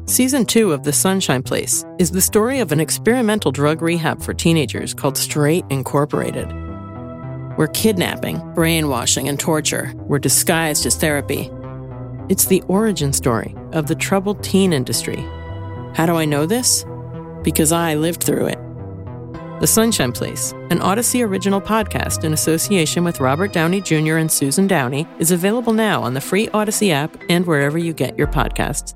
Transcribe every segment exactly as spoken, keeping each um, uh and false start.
Season two of The Sunshine Place is the story of an experimental drug rehab for teenagers called Straight Incorporated, where kidnapping, brainwashing, and torture were disguised as therapy. It's the origin story of the troubled teen industry. How do I know this? Because I lived through it. The Sunshine Place, an Odyssey original podcast in association with Robert Downey Junior and Susan Downey, is available now on the free Odyssey app and wherever you get your podcasts.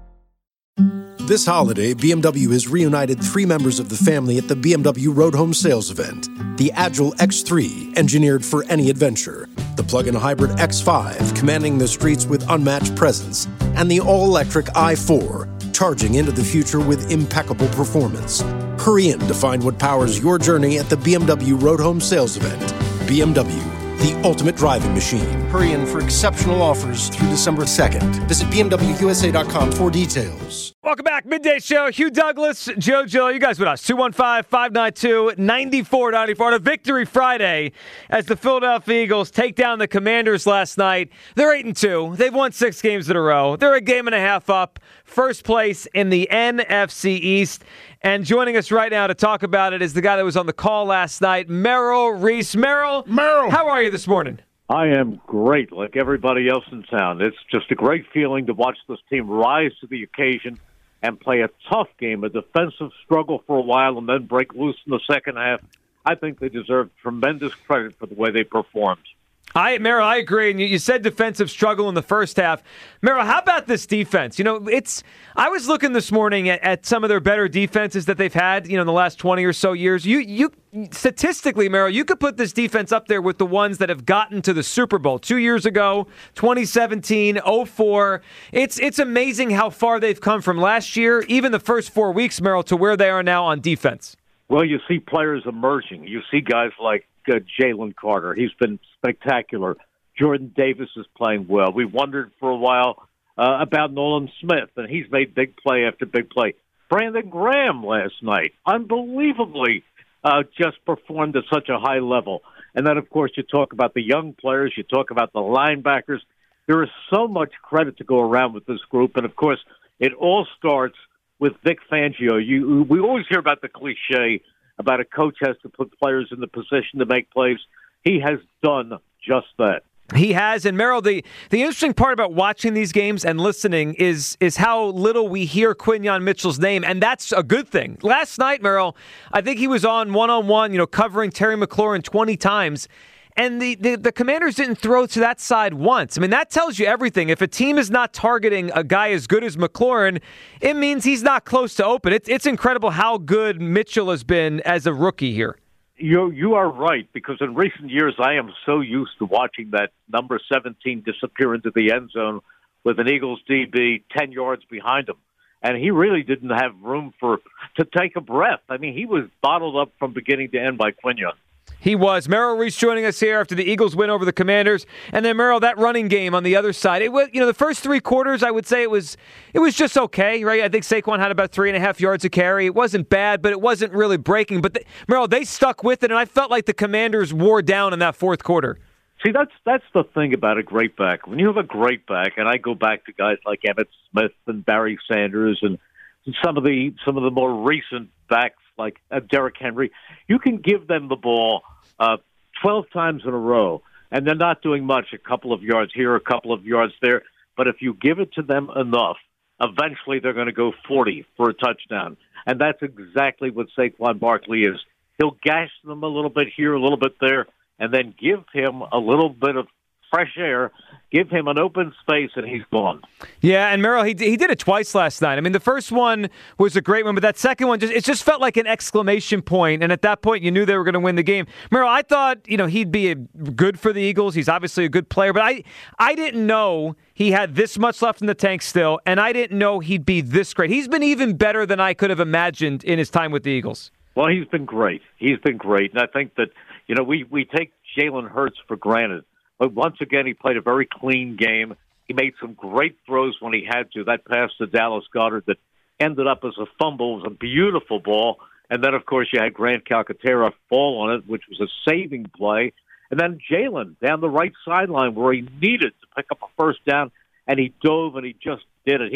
This holiday, B M W has reunited three members of the family at the B M W Road Home Sales event. The Agile X three, engineered for any adventure. The plug-in hybrid X five, commanding the streets with unmatched presence. And the all-electric i four, charging into the future with impeccable performance. Hurry in to find what powers your journey at the B M W Road Home Sales event. B M W, the ultimate driving machine. Hurry in for exceptional offers through December second. Visit B M W U S A dot com for details. Welcome back. Midday Show. Hugh Douglas, Joe Gill. You guys with us. two one five, five nine two, nine four nine four on a Victory Friday as the Philadelphia Eagles take down the Commanders last night. They're eight and two. They've won six games in a row. They're a game and a half up. First place in the N F C East. And joining us right now to talk about it is the guy that was on the call last night, Merrill Reese. Merrill, Merrill, how are you this morning? I am great, like everybody else in town. It's just a great feeling to watch this team rise to the occasion and play a tough game, a defensive struggle for a while, and then break loose in the second half. I think they deserve tremendous credit for the way they performed. I, Merrill, I agree. And you, you said defensive struggle in the first half. Merrill, how about this defense? You know, it's. I was looking this morning at, at some of their better defenses that they've had, you know, in the last twenty or so years. You, you statistically, Merrill, you could put this defense up there with the ones that have gotten to the Super Bowl two years ago, twenty seventeen, oh four. It's it's amazing how far they've come from last year, even the first four weeks, Merrill, to where they are now on defense. Well, you see players emerging. You see guys like uh, Jalen Carter. He's been spectacular. Jordan Davis is playing well. We wondered for a while uh, about Nolan Smith, and he's made big play after big play. Brandon Graham last night, unbelievably, uh, just performed at such a high level. And then, of course, you talk about the young players. You talk about the linebackers. There is so much credit to go around with this group. And, of course, it all starts with Vic Fangio. You, we always hear about the cliche about a coach has to put players in the position to make plays. He has done just that. He has, and Merrill, the, the interesting part about watching these games and listening is is how little we hear Quinyon Mitchell's name, and that's a good thing. Last night, Merrill, I think he was on one-on-one, you know, covering Terry McLaurin twenty times, and the, the, the Commanders didn't throw to that side once. I mean, that tells you everything. If a team is not targeting a guy as good as McLaurin, it means he's not close to open. It's, it's incredible how good Mitchell has been as a rookie here. You you are right, because in recent years I am so used to watching that number seventeen disappear into the end zone with an Eagles D B ten yards behind him. And he really didn't have room for to take a breath. I mean, he was bottled up from beginning to end by Quinyon. He was. Merrill Reese joining us here after the Eagles win over the Commanders. And then, Merrill, that running game on the other side. It was, you know, the first three quarters, I would say it was it was just okay, right? I think Saquon had about three and a half yards a carry. It wasn't bad, but it wasn't really breaking. But, the, Merrill, they stuck with it, and I felt like the Commanders wore down in that fourth quarter. See, that's that's the thing about a great back. When you have a great back, and I go back to guys like Emmitt Smith and Barry Sanders and some of the some of the more recent backs like uh, Derrick Henry, you can give them the ball uh, twelve times in a row, and they're not doing much, a couple of yards here, a couple of yards there. But if you give it to them enough, eventually they're going to go forty for a touchdown. And that's exactly what Saquon Barkley is. He'll gash them a little bit here, a little bit there, and then give him a little bit of fresh air, give him an open space, and he's gone. Yeah, and Merrill, he he did it twice last night. I mean, the first one was a great one, but that second one, just it just felt like an exclamation point, and at that point, you knew they were going to win the game. Merrill, I thought, you know, he'd be a, good for the Eagles. He's obviously a good player, but I, I didn't know he had this much left in the tank still, and I didn't know he'd be this great. He's been even better than I could have imagined in his time with the Eagles. Well, he's been great. He's been great, and I think that, you know, we, we take Jalen Hurts for granted. But once again, he played a very clean game. He made some great throws when he had to. That pass to Dallas Goedert that ended up as a fumble. It was a beautiful ball. And then, of course, you had Grant Calcaterra fall on it, which was a saving play. And then Jalen down the right sideline where he needed to pick up a first down, and he dove and he just did it. He's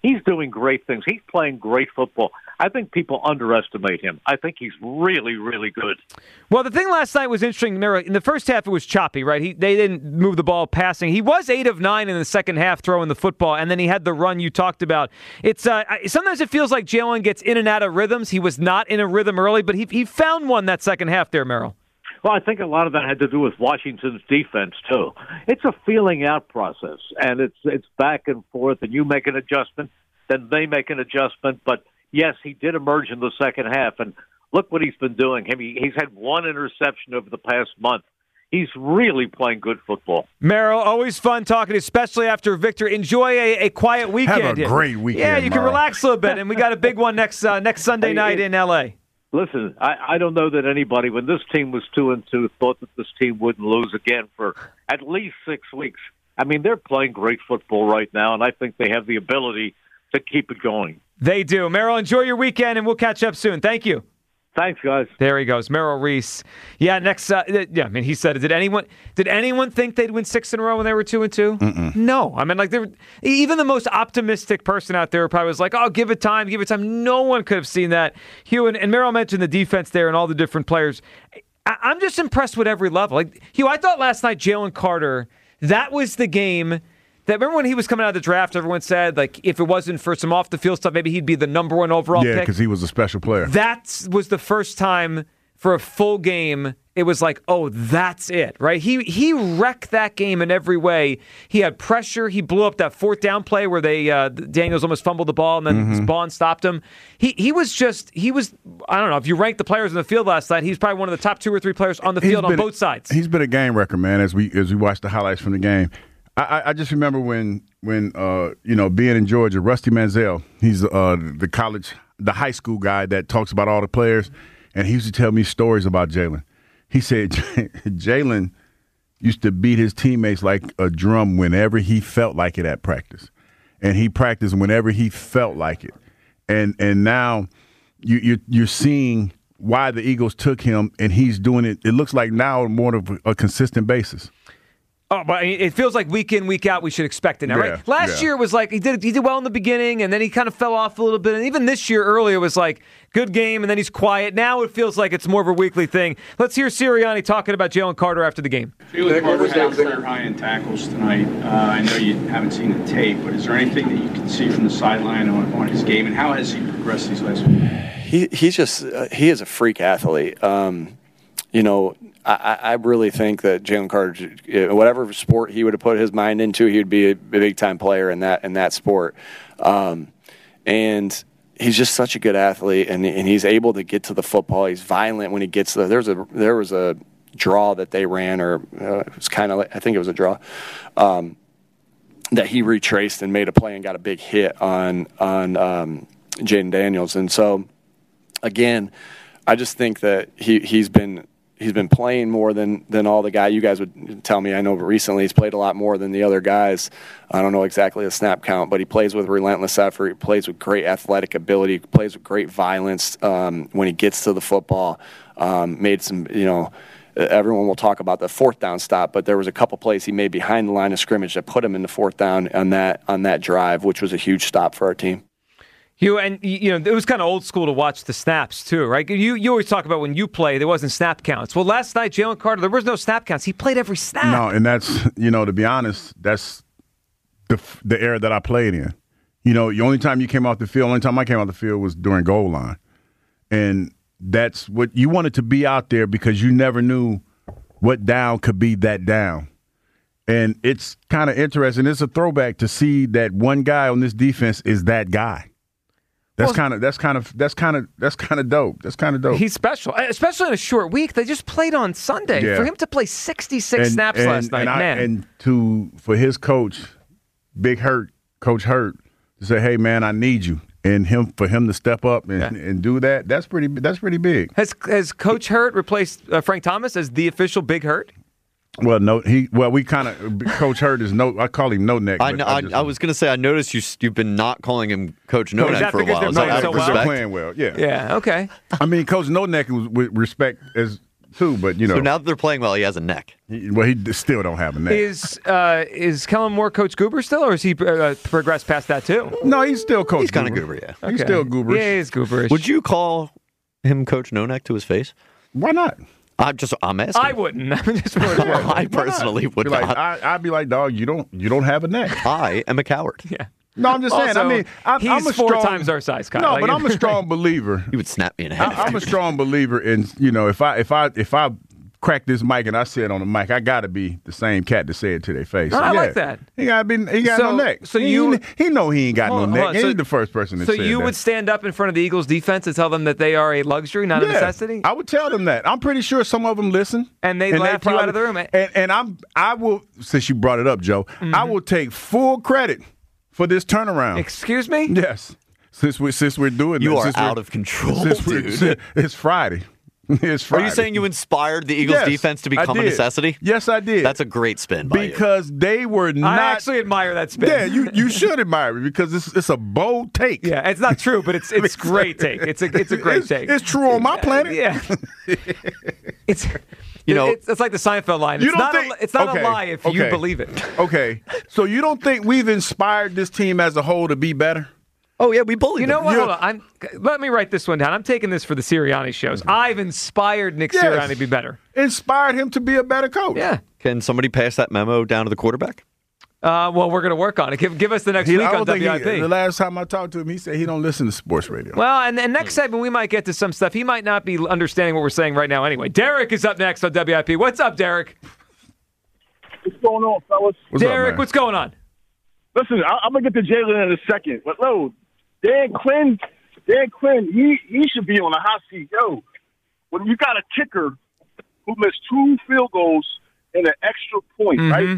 He's doing great things. He's playing great football. I think people underestimate him. I think he's really, really good. Well, the thing last night was interesting. In the first half, it was choppy, right? He, they didn't move the ball passing. He was eight of nine in the second half throwing the football, and then he had the run you talked about. It's uh, sometimes it feels like Jalen gets in and out of rhythms. He was not in a rhythm early, but he he found one that second half there, Merrill. Well, I think a lot of that had to do with Washington's defense, too. It's a feeling out process, and it's it's back and forth, and you make an adjustment, then they make an adjustment. But, yes, he did emerge in the second half, and look what he's been doing. I mean, he's had one interception over the past month. He's really playing good football. Merrill, always fun talking, especially after victory. Enjoy a, a quiet weekend. Have a great weekend, Yeah, you can Merrill. relax a little bit, and we got a big one next uh, next Sunday Hey, night hey, in L A Listen, I, I don't know that anybody, when this team was two and two, thought that this team wouldn't lose again for at least six weeks. I mean, they're playing great football right now, and I think they have the ability to keep it going. They do. Merrill, enjoy your weekend, and we'll catch up soon. Thank you. Thanks, guys. There he goes, Merrill Reese. Yeah, next. Uh, yeah, I mean, he said, "Did anyone? Did anyone think they'd win six in a row when they were two and two? Mm-mm. No. I mean, like, they even the most optimistic person out there probably was like, "Oh, give it time, give it time." No one could have seen that. Hugh and, and Merrill mentioned the defense there and all the different players. I, I'm just impressed with every level. Like Hugh, I thought last night Jalen Carter, that was the game. That remember when he was coming out of the draft, everyone said, like, if it wasn't for some off-the-field stuff, maybe he'd be the number one overall yeah, pick. Yeah, because he was a special player. That was the first time for a full game it was like, oh, that's it, right? He he wrecked that game in every way. He had pressure. He blew up that fourth down play where they uh, Daniels almost fumbled the ball and then mm-hmm. Spawn stopped him. He he was just, he was, I don't know, if you rank the players in the field last night, he's probably one of the top two or three players on the field on both sides. He's been a game wrecker, man, as we as we watch the highlights from the game. I, I just remember when, when uh, you know, being in Georgia, Rusty Manziel, he's uh, the college, the high school guy that talks about all the players, and he used to tell me stories about Jalen. He said Jalen used to beat his teammates like a drum whenever he felt like it at practice, and he practiced whenever he felt like it. And and now you, you, you're seeing why the Eagles took him, and he's doing it, it looks like now on more of a, a consistent basis. Oh, but it feels like week in, week out, we should expect it now, yeah, right? Last yeah. year was like, he did he did well in the beginning, and then he kind of fell off a little bit. And even this year, earlier, was like, good game, and then he's quiet. Now it feels like it's more of a weekly thing. Let's hear Sirianni talking about Jalen Carter after the game. Jalen Carter had career high in tackles tonight. Uh, I know you haven't seen the tape, but is there anything that you can see from the sideline on, on his game, and how has he progressed these last weeks? He, he's just, uh, he is a freak athlete. Um, you know, I, I really think that Jalen Carter, whatever sport he would have put his mind into, he would be a big-time player in that in that sport. Um, and he's just such a good athlete, and and he's able to get to the football. He's violent when he gets there. There's a there was a draw that they ran, or uh, it was kind of like, I think it was a draw um, that he retraced and made a play and got a big hit on on um, Jaden Daniels. And so, again, I just think that he he's been. He's been playing more than, than all the guys. You guys would tell me, I know recently he's played a lot more than the other guys. I don't know exactly the snap count, but he plays with relentless effort. He plays with great athletic ability. He plays with great violence um, when he gets to the football. Um, made some, you know, everyone will talk about the fourth down stop, but there was a couple plays he made behind the line of scrimmage that put him in the fourth down on that on that drive, which was a huge stop for our team. You and you know it was kind of old school to watch the snaps too, right? You you always talk about when you play there wasn't snap counts. Well, last night Jalen Carter there was no snap counts. He played every snap. No, and that's you know to be honest, that's the the era that I played in. You know, the only time you came off the field, only time I came off the field was during goal line, and that's what you wanted to be out there because you never knew what down could be that down. And it's kind of interesting. It's a throwback to see that one guy on this defense is that guy. That's well, kind of that's kind of that's kind of that's kind of dope. That's kind of dope. He's special, especially in a short week. They just played on Sunday. Yeah. For him to play sixty-six and, snaps and, last night, and I, man. And to for his coach, Big Hurt, Coach Hurt, to say, "Hey, man, I need you," and him for him to step up and, yeah. and do that. That's pretty. That's pretty big. Has has Coach Hurt replaced uh, Frank Thomas as the official Big Hurt? Well, no, he. Well, we kind of Coach Hurt is no. I call him No Neck. I, I, I, I was going to say I noticed you. You've been not calling him Coach No Neck for a while. They're Is playing that so out of well? respect? Playing well, yeah. Yeah. Okay. I mean, Coach No Neck was with respect as too, but you know. So now that they're playing well, he has a neck. He, well, he still don't have a neck. Is uh, is Kellen Moore Coach Goober still, or has he uh, progressed past that too? No, he's still Coach. He's kind of Goober. goober, yeah. He's Okay. still Gooberish. Yeah, he's Gooberish. Would you call him Coach No Neck to his face? Why not? I'm just, I'm asking. I wouldn't. I'm just more I personally would Be like, not. I, I'd be like, dog, you don't, you don't have a neck. I am a coward. Yeah. No, I'm just saying. Also, I mean, I'm, he's I'm a four strong, times our size, Kyle. No, Like, but I'm a strong believer. You would snap me in the head. I, I'm a strong believer in, you know, if I if I if I crack this mic and I say it on the mic, I got to be the same cat to say it to their face. No, So, I yeah, like that. He got to be. He got So- no neck. so he, you- he, he know he ain't got Hold no on, neck. hold on. He So- ain't the first person to So say you that. would stand up in front of the Eagles defense and tell them that they are a luxury, not a Yeah, necessity? I would tell them that. I'm pretty sure some of them listen, And they laugh you out of the room. And, and I'm, I will. Since you brought it up, Joe, Mm-hmm. I will take full credit for this turnaround. Excuse me? Yes, since we since we're doing You this, are since we're- out of control, since we're- dude. since- It's Friday. It's Are Friday. you saying you inspired the Eagles Yes, defense to I become a did. necessity? Yes, I did. That's a great spin by you. because they were not. I actually admire that spin. Yeah, you, you should admire it because it's it's a bold take. Yeah, it's not true, but it's it's great take. It's a it's a great It's, take. it's true on my planet. Yeah. It's You know- it's, it's like the Seinfeld line. You It's don't not think- a, it's not okay, a lie if you okay. believe it. Okay, so you don't think we've inspired this team as a whole to be better? Oh, yeah, we bullied You know them. what? You're- Hold on. I'm, let me write this one down. I'm taking this for the Sirianni shows. I've inspired Nick Yes. Sirianni to be better. Inspired him to be a better coach. Yeah. Can somebody pass that memo down to the quarterback? Uh, well, we're going to work on it. Give, give us the next He, week I on don't think W I P. he, the last time I talked to him, he said he don't listen to sports radio. Well, and, and next segment, we might get to some stuff. He might not be understanding what we're saying right now anyway. Derek is up next on W I P. What's up, Derek? What's going on, fellas? What's up, Derek, man? what's going on? Listen, I, I'm gonna get to Jalen in a second, but no, Dan Quinn, Dan Quinn, he he should be on a hot seat. Yo, when you got a kicker who missed two field goals and an extra point, Mm-hmm. right?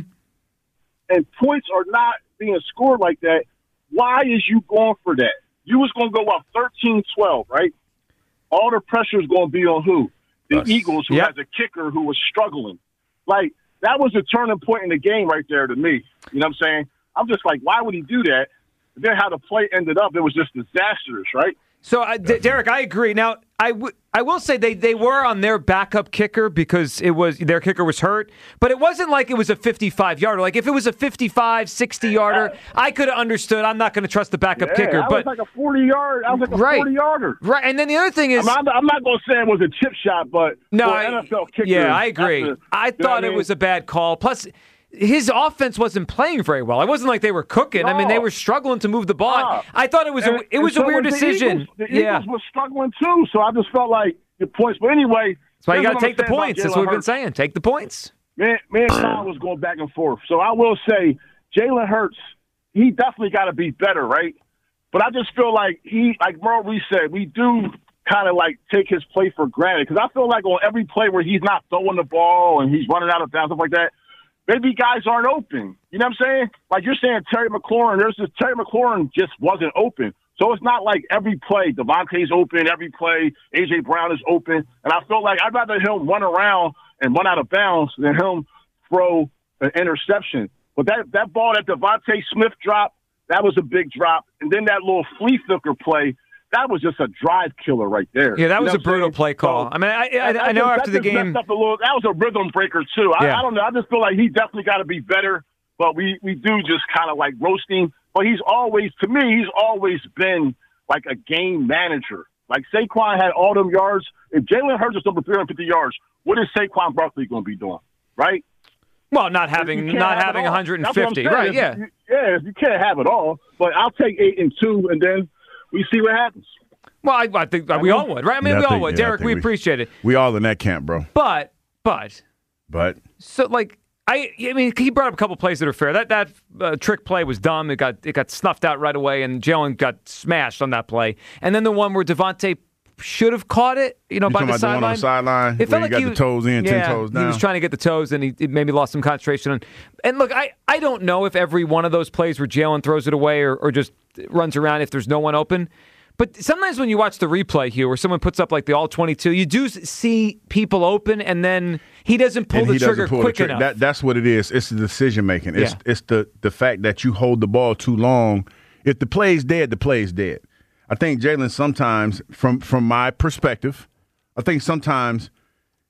And points are not being scored like that. Why is you going for that? You was gonna go up thirteen twelve, right? All the pressure is gonna be on who? The Us. Eagles, who Yep. has a kicker who was struggling. Like that was a turning point in the game right there to me. You know what I'm saying? I'm just like, why would he do that? And then how the play ended up, it was just disastrous, right? So, uh, D- Derek, I agree. Now, I, w- I will say they, they were on their backup kicker because it was their kicker was hurt, but it wasn't like it was a fifty-five yarder. Like if it was a fifty-five, sixty yarder, I could have understood. I'm not going to trust the backup Yeah, kicker, that but was like a forty yard. I was like a Right. forty yarder. right. And then the other thing is, I'm not, I'm not going to say it was a chip shot, but no, for I, an N F L kicker, yeah, I agree. that's a- I you know thought what it mean? was a bad call. Plus, his offense wasn't playing very well. It wasn't like they were cooking. I mean, they No. were struggling to move the ball. No. I thought it was a, And- it was and a so weird was the decision. Eagles. The yeah. Eagles were struggling too, so I just felt like the points. But anyway, That's why you here's got to what I'm take the saying about points. That's Jalen what we've been Hurts. saying. Take the points. Man, me and Kyle was going back and forth. So I will say, Jalen Hurts, he definitely got to be better, right? But I just feel like he, like Merle Reese said, we do kind of like take his play for granted. Because I feel like on every play where he's not throwing the ball and he's running out of bounds, stuff like that, maybe guys aren't open. You know what I'm saying? Like you're saying Terry McLaurin, there's this Terry McLaurin just wasn't open. So it's not like every play, Devontae's open, every play, A J. Brown is open. And I feel like I'd rather him run around and run out of bounds than him throw an interception. But that, that ball that Devontae Smith dropped, that was a big drop. And then that little flea flicker play, that was just a drive killer right there. Yeah, that You was know a what I'm brutal saying? play call. So, I mean, I, I, that- I know that after the just messed game. up a little, that was a rhythm breaker, too. I, Yeah. I don't know. I just feel like he definitely got to be better. But we, we do just kind of like roasting. But he's always, to me, he's always been like a game manager. Like Saquon had all them yards. If Jalen Hurts is over three hundred fifty yards, what is Saquon Barkley going to be doing? Right? Well, not You having can't not have it having all. one hundred That's what I'm fifty. saying. Right, If yeah. you- yeah, you can't have it all. But I'll take eight and two, and then we see what happens. Well, I, I think we all would, right? I mean, Yeah, I we all think- would. yeah, I Derek, think we we- appreciate it. We all in that camp, bro. But, but, But so like, I, I mean, he brought up a couple plays that are fair. That that uh, trick play was dumb. It got it got snuffed out right away, and Jalen got smashed on that play. And then the one where Devontae should have caught it, you know, You by talking the about the one on sideline. the sideline It where felt he like got he the was- toes in, ten yeah, toes He was down? trying to get the toes, and he it maybe lost some concentration. And, and look, I, I don't know if every one of those plays where Jalen throws it away or, or just runs around if there's no one open. But sometimes when you watch the replay here, where someone puts up like the all twenty-two, you do see people open, and then he doesn't pull and the he doesn't trigger pull quick the trigger. enough. That, that's what it is. It's the decision making. It's Yeah. it's the the fact that you hold the ball too long. If the play's dead, the play's dead. I think Jalen sometimes, from from my perspective, I think sometimes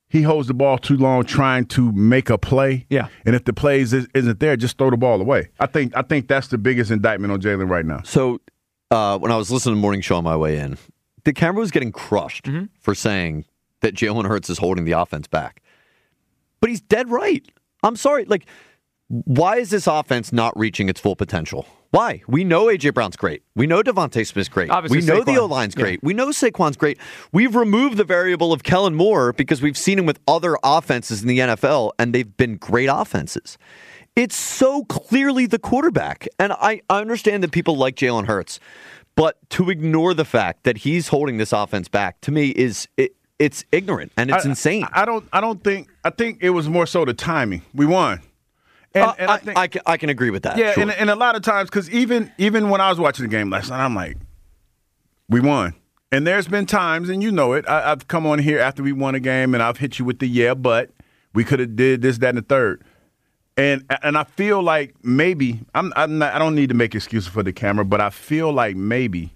he holds the ball too long trying to make a play. Yeah. And if the play is, isn't there, just throw the ball away. I think I think that's the biggest indictment on Jalen right now. So uh, when I was listening to the morning show on my way in, the camera was getting crushed mm-hmm. for saying that Jalen Hurts is holding the offense back. But he's dead right. I'm sorry. Like, why is this offense not reaching its full potential? Why? We know A J. Brown's great. We know Devontae Smith's great. Obviously, we know Saquon. the O-line's great. Yeah. We know Saquon's great. We've removed the variable of Kellen Moore because we've seen him with other offenses in the N F L, and they've been great offenses. It's so clearly the quarterback. And I, I understand that people like Jalen Hurts, but to ignore the fact that he's holding this offense back, to me, is it, it's ignorant, and it's I, insane. I, I don't I don't think – I think it was more so the timing. We won. And, uh, and I, I, think, I, can, I can agree with that. Yeah, sure. and, and a lot of times, because even even when I was watching the game last night, I'm like, we won. And there's been times, and you know it, I, I've come on here after we won a game, and I've hit you with the yeah, but we could have did this, that, and the third. And and I feel like maybe I'm, I'm not, I don't need to make excuses for the camera, but I feel like maybe,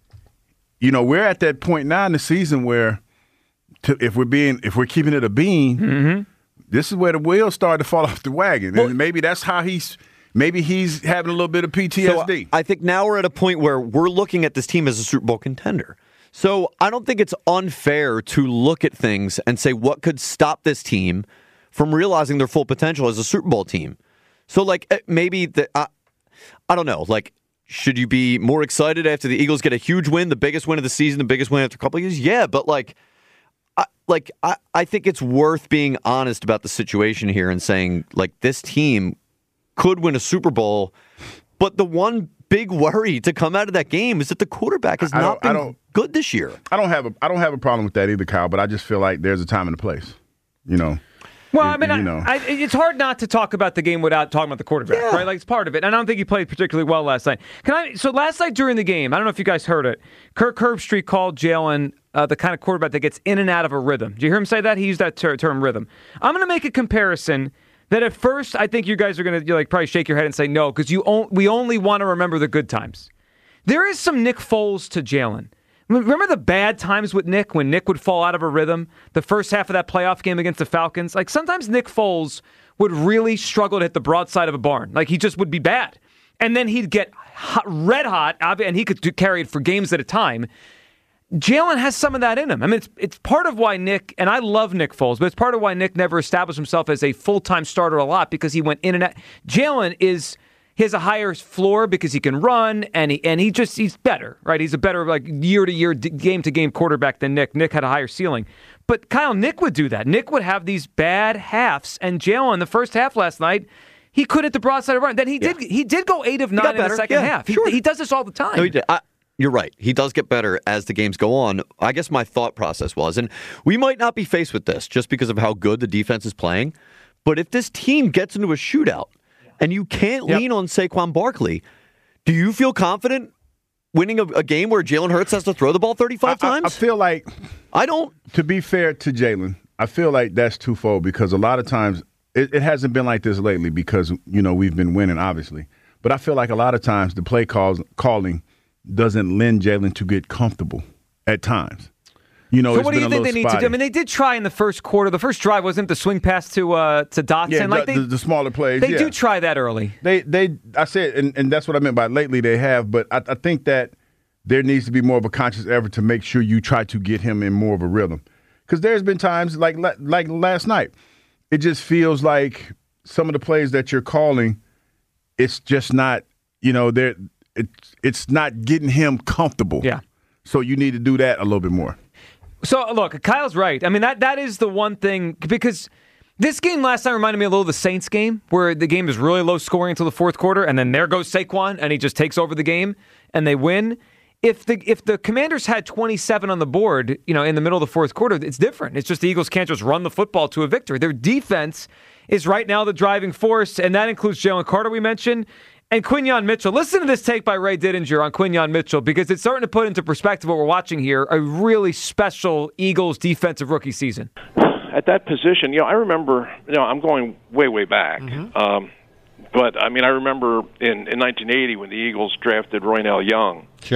you know, we're at that point now in the season where, to, if we're being if we're keeping it a bean. Mm-hmm. This is where the wheels start to fall off the wagon. Well, and maybe that's how he's maybe he's having a little bit of P T S D. So I think now we're at a point where we're looking at this team as a Super Bowl contender. So I don't think it's unfair to look at things and say what could stop this team from realizing their full potential as a Super Bowl team. So like maybe the uh, I don't know, like should you be more excited after the Eagles get a huge win, the biggest win of the season, the biggest win after a couple of years? Yeah, but like I, like I, I think it's worth being honest about the situation here and saying, like, this team could win a Super Bowl, but the one big worry to come out of that game is that the quarterback has not been good this year. I don't have a I don't have a problem with that either, Kyle, but I just feel like there's a time and a place. You know. Well, I mean, you I, know. I, it's hard not to talk about the game without talking about the quarterback, yeah. right? Like, it's part of it. And I don't think he played particularly well last night. Can I? So last night during the game, I don't know if you guys heard it, Kirk Herbstreit called Jalen uh, the kind of quarterback that gets in and out of a rhythm. Did you hear him say that? He used that ter- term rhythm. I'm going to make a comparison that at first I think you guys are going to like probably shake your head and say no, because you on- we only want to remember the good times. There is some Nick Foles to Jalen. Remember the bad times with Nick when Nick would fall out of a rhythm? The first half of that playoff game against the Falcons? Like sometimes Nick Foles would really struggle to hit the broadside of a barn. Like he just would be bad. And then he'd get hot, red hot, and he could carry it for games at a time. Jalen has some of that in him. I mean, it's it's part of why Nick, and I love Nick Foles, but it's part of why Nick never established himself as a full-time starter a lot because he went in and out. Jalen is... He has a higher floor because he can run, and he and he just he's better, right? He's a better like year to year, game to game quarterback than Nick. Nick had a higher ceiling, but Kyle, Nick would do that. Nick would have these bad halves, and Jalen the first half last night, he could hit the broadside of run. Then he yeah. did he did go eight of nine in the second yeah, half. He, sure. he does this all the time. No, he did. I, you're right. He does get better as the games go on. I guess my thought process was, and we might not be faced with this just because of how good the defense is playing, but if this team gets into a shootout. And you can't yep. lean on Saquon Barkley. Do you feel confident winning a, a game where Jalen Hurts has to throw the ball thirty-five I, times? I, I feel like I don't. To be fair to Jalen, I feel like that's twofold because a lot of times it, it hasn't been like this lately because you know we've been winning obviously, but I feel like a lot of times the play calls calling doesn't lend Jalen to get comfortable at times. You know, so it's what do you been think they need spotty. to do? I mean, they did try in the first quarter. The first drive wasn't the swing pass to uh, to Dotson. Yeah, like the, they, the, the smaller plays. They yeah. do try that early. They, they, I said, and, and that's what I meant by lately they have. But I, I think that there needs to be more of a conscious effort to make sure you try to get him in more of a rhythm. Because there's been times like like last night, it just feels like some of the plays that you're calling, it's just not, you know, they're it's it's not getting him comfortable. Yeah. So you need to do that a little bit more. So, look, Kyle's right. I mean, that that is the one thing, because this game last time reminded me a little of the Saints game, where the game is really low scoring until the fourth quarter, and then there goes Saquon, and he just takes over the game, and they win. If the if the Commanders had twenty-seven on the board, you know, in the middle of the fourth quarter, it's different. It's just the Eagles can't just run the football to a victory. Their defense is right now the driving force, and that includes Jalen Carter, we mentioned, and Quinyon Mitchell. Listen to this take by Ray Didinger on Quinyon Mitchell, because it's starting to put into perspective what we're watching here, a really special Eagles defensive rookie season. At that position, you know, I remember, you know, I'm going way, way back. Mm-hmm. Um, but, I mean, I remember in, in nineteen eighty when the Eagles drafted Roynell Young. Sure.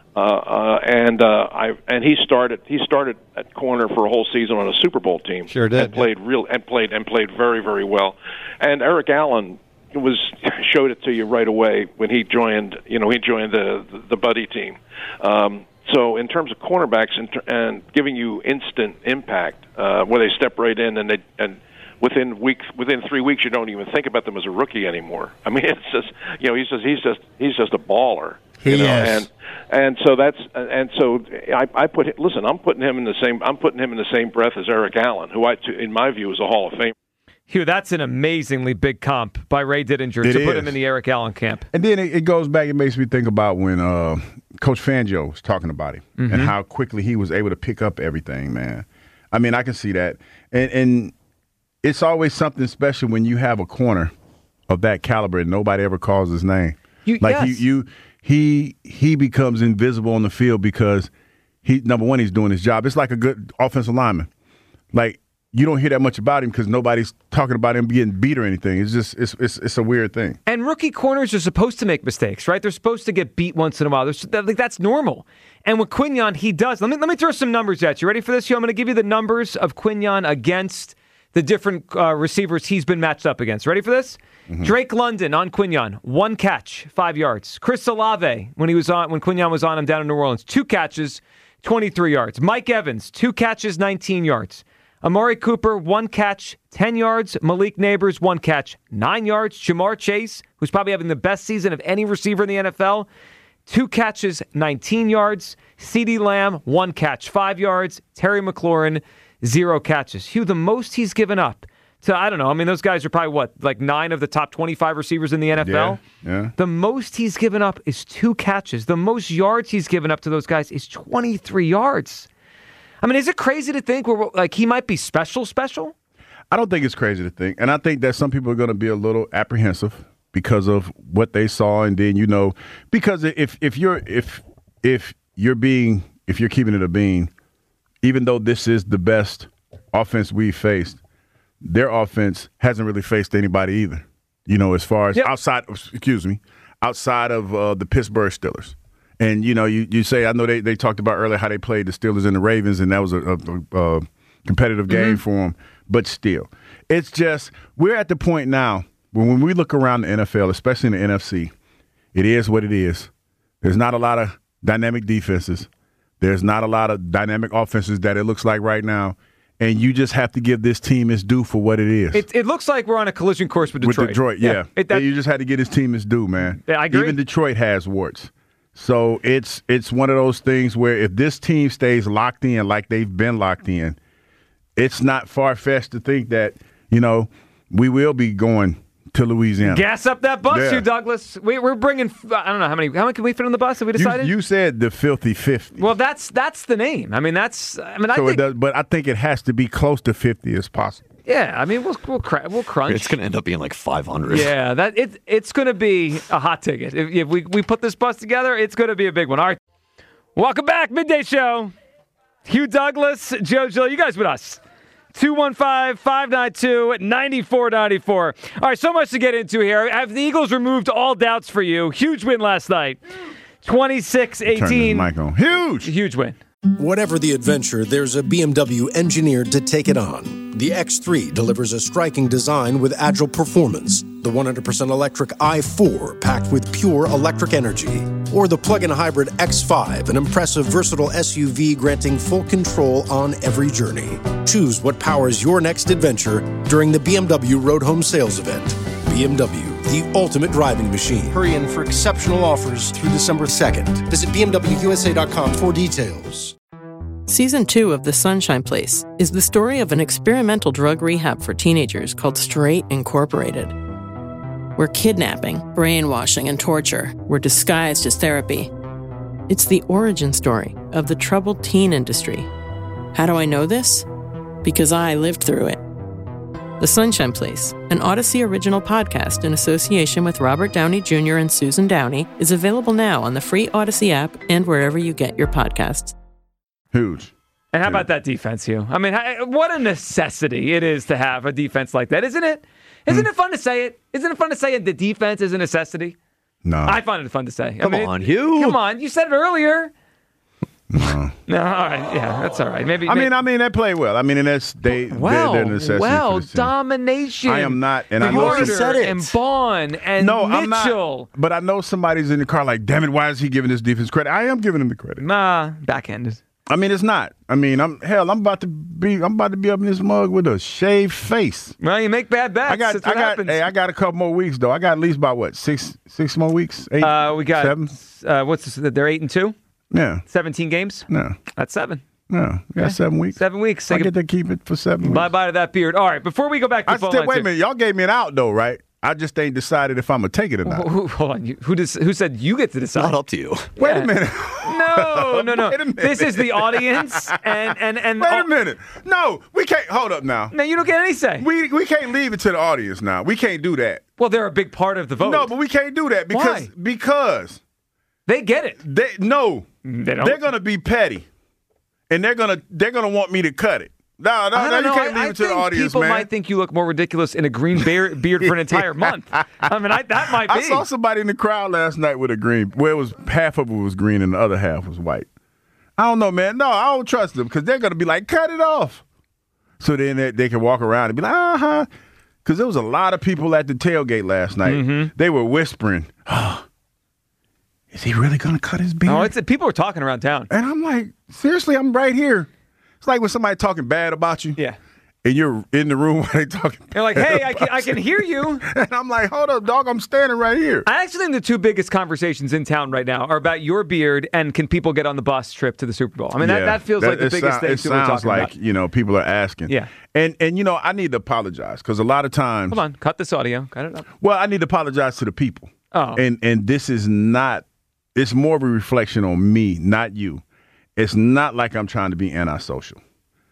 Uh, uh, and uh, I and he started he started at corner for a whole season on a Super Bowl team. Sure did. And played real and played and played very very well. And Eric Allen was showed it to you right away when he joined. You know, he joined the the buddy team. Um, so in terms of cornerbacks and, and giving you instant impact, uh, where they step right in and they and. Within weeks, within three weeks, you don't even think about them as a rookie anymore. I mean, it's just you know, he's just he's just he's just a baller. He you know? is. And and so that's and so I, I put listen. I'm putting him in the same. I'm putting him in the same breath as Eric Allen, who I, in my view, is a Hall of Fame. Hugh, that's an amazingly big comp by Ray Diddinger It to put is. him in the Eric Allen camp. And then it, it goes back. It makes me think about when uh, Coach Fangio was talking about him Mm-hmm. and how quickly he was able to pick up everything. Man, I mean, I can see that, and and. It's always something special when you have a corner of that caliber and nobody ever calls his name. You, like yes. you, you, he he becomes invisible on the field because he number one he's doing his job. It's like a good offensive lineman. Like you don't hear that much about him because nobody's talking about him getting beat or anything. It's just it's it's it's a weird thing. And rookie corners are supposed to make mistakes, right? They're supposed to get beat once in a while. There's, like that's normal. And with Quinyon, he does. Let me let me throw some numbers at you. Ready for this, Hugh? I'm going to give you the numbers of Quinyon against the different uh, receivers he's been matched up against. Ready for this? Mm-hmm. Drake London on Quinyon, one catch, five yards. Chris Olave, when he was on, when Quinyon was on him down in New Orleans, two catches, twenty-three yards. Mike Evans, two catches, nineteen yards. Amari Cooper, one catch, ten yards. Malik Neighbors, one catch, nine yards. Jamar Chase, who's probably having the best season of any receiver in the N F L, two catches, nineteen yards. CeeDee Lamb, one catch, five yards. Terry McLaurin, zero catches. Hugh, the most he's given up to, I don't know, I mean, those guys are probably, what, like nine of the top twenty-five receivers in the N F L? Yeah, yeah. The most he's given up is two catches. The most yards he's given up to those guys is twenty-three yards. I mean, is it crazy to think we're, like he might be special, special? I don't think it's crazy to think. And I think that some people are going to be a little apprehensive because of what they saw. And then, you know, because if if you're if if you're being if you're keeping it a bean, even though this is the best offense we've faced, their offense hasn't really faced anybody either. You know, as far as yep. outside, excuse me, outside of uh, the Pittsburgh Steelers. And, you know, you, you say, I know they, they talked about earlier how they played the Steelers and the Ravens, and that was a, a, a competitive game mm-hmm. for them. But still, it's just we're at the point now when, when we look around the N F L, especially in the N F C, it is what it is. There's not a lot of dynamic defenses. There's not a lot of dynamic offenses that it looks like right now. And you just have to give this team its due for what it is. It, it looks like we're on a collision course with Detroit. With Detroit, yeah. yeah. It, that, you just had to get his team its due, man. Yeah, I agree. Even Detroit has warts. So it's it's one of those things where if this team stays locked in like they've been locked in, it's not far-fetched to think that, you know, we will be going to Louisiana. Gas up that bus, yeah. Hugh Douglas. We, we're bringing, I don't know, how many How many can we fit on the bus? Have we decided? You, you said the filthy fifty. Well, that's that's the name. I mean, that's, I mean, I so think. It does, but I think it has to be close to fifty as possible. Yeah, I mean, we'll we'll, cr- we'll crunch. It's going to end up being like five hundred. Yeah, that it it's going to be a hot ticket. If, if we, we put this bus together, it's going to be a big one. All right. Welcome back, Midday Show. Hugh Douglas, Joe Gill, you guys with us. two one five, five nine two, nine four nine four. All right, so much to get into here. Have the Eagles removed all doubts for you? Huge win last night. twenty-six eighteen. Turn the mic on. Huge. Huge win. Whatever the adventure, there's a B M W engineered to take it on. The X three delivers a striking design with agile performance. The one hundred percent electric i four packed with pure electric energy. Or the plug-in hybrid X five, an impressive, versatile S U V granting full control on every journey. Choose what powers your next adventure during the B M W Road Home Sales Event. B M W, the ultimate driving machine. Hurry in for exceptional offers through December second. Visit B M W U S A dot com for details. Season two of The Sunshine Place is the story of an experimental drug rehab for teenagers called Straight Incorporated, where kidnapping, brainwashing, and torture were disguised as therapy. It's the origin story of the troubled teen industry. How do I know this? Because I lived through it. The Sunshine Place, an Odyssey original podcast in association with Robert Downey Junior and Susan Downey, is available now on the free Odyssey app and wherever you get your podcasts. Huge. And how about that defense, Hugh? I mean, what a necessity it is to have a defense like that, isn't it? Isn't mm. it fun to say it? Isn't it fun to say it? The defense is a necessity? No. I find it fun to say. Come I mean, on, it, Hugh. Come on. You said it earlier. No. No, all right, yeah, that's all right. Maybe. I maybe, mean, I mean, they play well. I mean, and that's they. Well, they're, they're necessity well, for this team. domination. I am not, and I you know already some- said it. And Bond and no, Mitchell. I'm not. But I know somebody's in the car like, damn it, why is he giving this defense credit? I am giving him the credit. Nah, backhanded. I mean, it's not. I mean, I'm hell. I'm about to be. I'm about to be up in this mug with a shaved face. Well, you make bad bets. I got. That's I what got. happens. Hey, I got a couple more weeks though. I got at least about what six, six more weeks. Eight. Uh, we got seven. Uh, what's this? They're eight and two. Yeah. Seventeen games. No. That's seven. No. We got Okay. seven weeks. Seven weeks. I Take get to keep it for seven weeks. Bye bye to that beard. All right. Before we go back to I the phone still, lines wait a here- minute. Y'all gave me an out though, right? I just ain't decided if I'm gonna take it or not. Who, hold on. You, who does? Who said you get to decide? Not up to you. Wait Yeah. a minute. No, no, no. Wait a minute. This is the audience, and and and. Wait a minute. No, we can't. Hold up now. No, you don't get any say. We we can't leave it to the audience now. We can't do that. Well, they're a big part of the vote. No, but we can't do that because Why? because they get it. they no They don't. they're gonna be petty, and they're gonna they're gonna want me to cut it. No, no, I no, don't you know. can't I, leave I it to the think audience, people man. might think you look more ridiculous in a green bear, beard for an entire month. I mean, I, that might be. I saw somebody in the crowd last night with a green. Well, it was half of it was green and the other half was white. I don't know, man. No, I don't trust them because they're gonna be like, cut it off. So then they, they can walk around and be like, uh huh. Because there was a lot of people at the tailgate last night. Mm-hmm. They were whispering, oh, is he really gonna cut his beard? Oh, it's people are talking around town. And I'm like, seriously, I'm right here. It's like when somebody talking bad about you. Yeah. And you're in the room while they talking. You're like, hey, I can, I can hear you. And I'm like, hold up, dog. I'm standing right here. I actually think the two biggest conversations in town right now are about your beard and can people get on the bus trip to the Super Bowl. I mean, that, Yeah, that feels like the it biggest sound- thing It people are sounds talking like, about. you know, people are asking. Yeah. And, and you know, I need to apologize because a lot of times. Hold on, cut this audio. Cut it up. Well, I need to apologize to the people. Oh. And, and this is not, it's more of a reflection on me, not you. It's not like I'm trying to be antisocial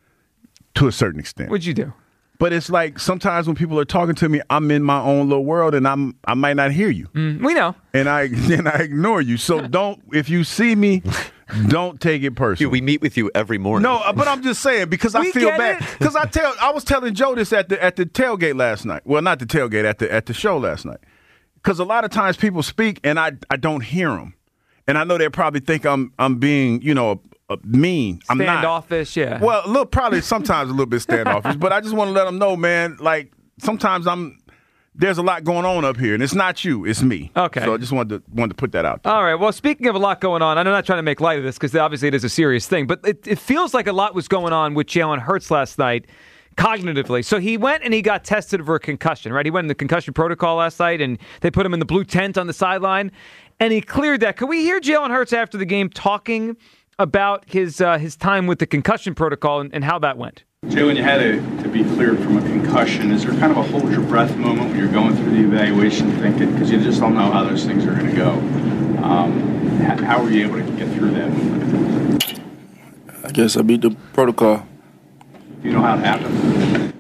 to a certain extent. What'd you do? But it's like sometimes when people are talking to me, I'm in my own little world and I'm I might not hear you. Mm, we know. And I and I ignore you. So don't if you see me, don't take it personally. Dude, we meet with you every morning. No, but I'm just saying because I We feel get bad. it. Because I tell I was telling Joe this at the at the tailgate last night. Well, not the tailgate at the at the show last night. Because a lot of times people speak and I I don't hear them, and I know they probably think I'm I'm being you know a, a mean. I'm not. Standoffish, yeah. Well, a little probably sometimes a little bit standoffish, but I just want to let them know, man. Like sometimes I'm there's a lot going on up here, and it's not you, it's me. Okay. So I just wanted to wanted to put that out there. All right. Well, speaking of a lot going on, I'm not trying to make light of this because obviously it is a serious thing, but it, it feels like a lot was going on with Jalen Hurts last night cognitively. So he went and he got tested for a concussion, right? He went in the concussion protocol last night, and they put him in the blue tent on the sideline, and he cleared that. Could we hear Jalen Hurts after the game talking about his uh, his time with the concussion protocol and, and how that went? Jalen, you had to, to be cleared from a concussion. Is there kind of a hold your breath moment when you're going through the evaluation thinking, because you just don't know how those things are going to go? Um, how, how were you able to get through that moment? I guess I beat the protocol. Do you know how it happened?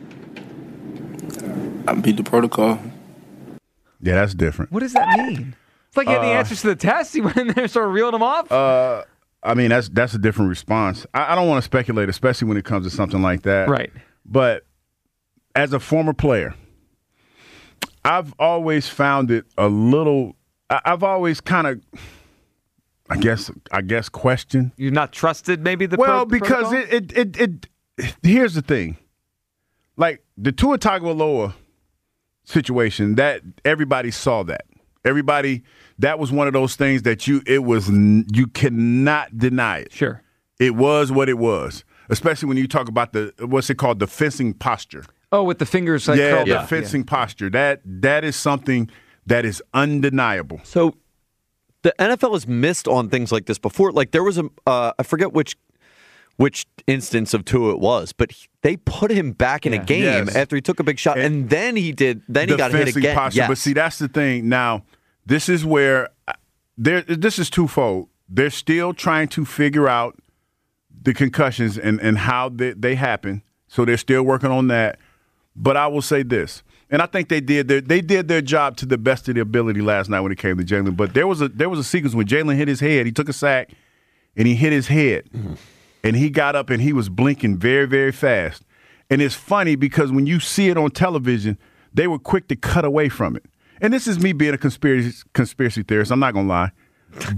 I beat the protocol. Yeah, that's different. What does that mean? It's like he had the Uh, answers to the test. He went in there, sort of reeled them off. Uh, I mean, that's that's a different response. I, I don't want to speculate, especially when it comes to something like that. Right. But as a former player, I've always found it a little. I, I've always kind of, I guess, I guess, question. You're not trusted, maybe the well pro- because protocol? it, it it it. Here's the thing, like the Tua Tagovailoa situation, that everybody saw that. Everybody, that was one of those things that you, it was, you cannot deny it. Sure. It was what it was, especially when you talk about the, what's it called, the fencing posture. Oh, with the fingers like yeah, curled the up. fencing posture. That That is something that is undeniable. So the N F L has missed on things like this before. Like there was a, uh, I forget which which instance of Tua it was, but he, they put him back in Yeah. a game Yes. after he took a big shot, and, and then he did. Then he the got hit fencing again. posture. Yes. But see, that's the thing. Now, this is where there. This is twofold. They're still trying to figure out the concussions and, and how they, they happen. So they're still working on that. But I will say this, and I think they did their they did their job to the best of their ability last night when it came to Jalen. But there was a there was a sequence when Jalen hit his head. He took a sack, and he hit his head, mm-hmm. and he got up and he was blinking very very fast. And it's funny because when you see it on television, they were quick to cut away from it. And this is me being a conspiracy conspiracy theorist. I'm not gonna lie, but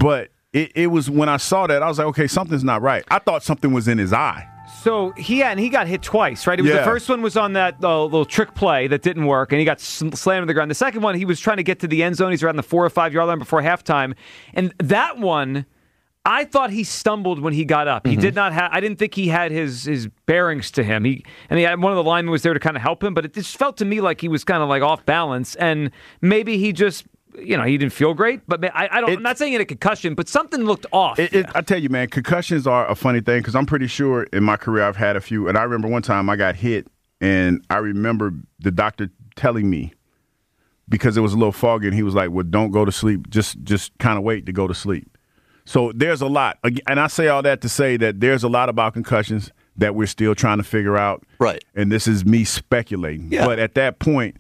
it, it was when I saw that, I was like, okay, something's not right. I thought something was in his eye. So he had, and he got hit twice, right? It was Yeah. The first one was on that uh, little trick play that didn't work, and he got sl- slammed to the ground. The second one, he was trying to get to the end zone. He's around the four or five yard line before halftime, and that one, I thought he stumbled when he got up. He Mm-hmm. did not have. I didn't think he had his his bearings to him. He and he had, one of the linemen was there to kind of help him, but it just felt to me like he was kind of like off balance, and maybe he just. You know, he didn't feel great, but I, I don't. It, I'm not saying he had a concussion, but something looked off. It, it, I tell you, man, concussions are a funny thing because I'm pretty sure in my career I've had a few. And I remember one time I got hit, and I remember the doctor telling me because it was a little foggy, and he was like, "Well, don't go to sleep. Just, just kind of wait to go to sleep." So there's a lot, and I say all that to say that there's a lot about concussions that we're still trying to figure out. Right. And this is me speculating, Yeah. but at that point,